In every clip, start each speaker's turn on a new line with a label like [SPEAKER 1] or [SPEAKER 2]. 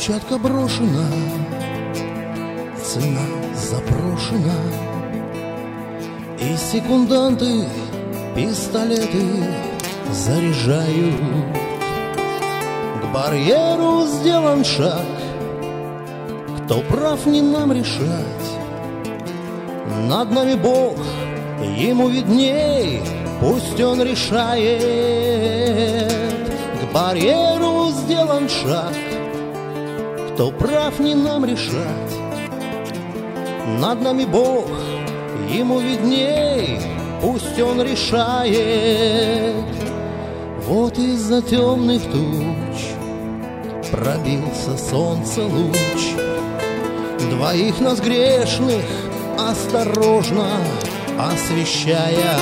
[SPEAKER 1] Перчатка брошена, цена запрошена, и секунданты пистолеты заряжают. К барьеру сделан шаг, кто прав, не нам решать. Над нами Бог, ему видней, пусть он решает. К барьеру сделан шаг, кто прав, не нам решать. Над нами Бог, ему видней, пусть он решает. Вот из-за темных туч пробился солнце луч, двоих нас грешных осторожно освещая.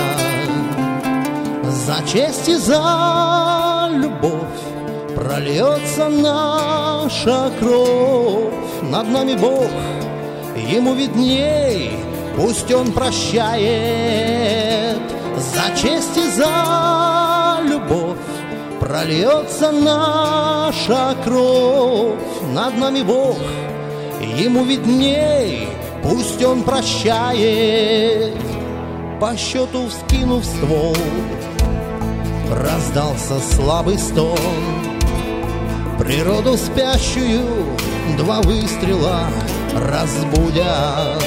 [SPEAKER 1] За честь и за любовь прольется наша кровь. Над нами Бог, ему видней, пусть он прощает. За честь и за любовь прольется наша кровь. Над нами Бог, ему видней, пусть он прощает. По счету вскинув ствол, раздался слабый стон. Природу спящую два выстрела разбудят.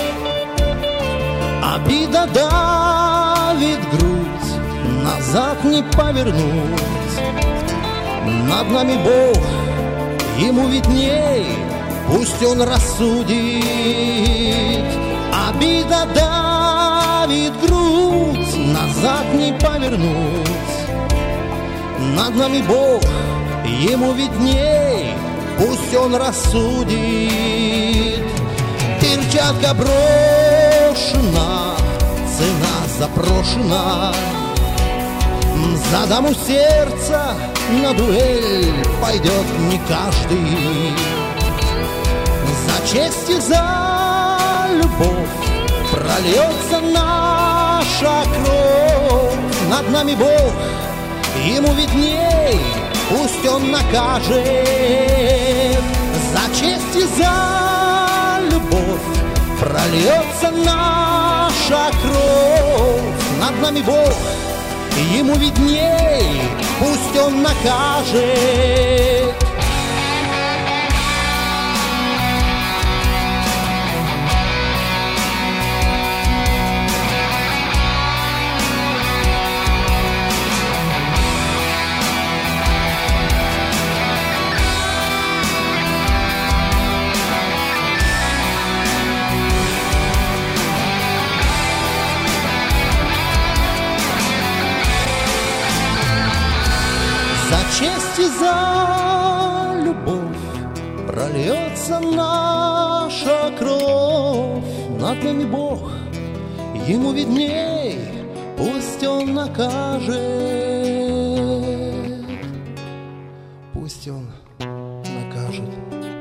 [SPEAKER 1] Обида давит грудь, назад не повернуть. Над нами Бог, ему видней, пусть он рассудит. Обида давит грудь, назад не повернуть. Над нами Бог, ему видней, пусть он рассудит. Перчатка брошена, цена запрошена. За даму сердца на дуэль пойдет не каждый. За честь и за любовь прольется наша кровь. Над нами Бог, ему видней, пусть он накажет. За честь и за любовь прольется наша кровь. Над нами Бог, ему видней, пусть он накажет. За честь и за любовь прольется наша кровь. Над нами Бог, ему видней, пусть он накажет. Пусть он накажет.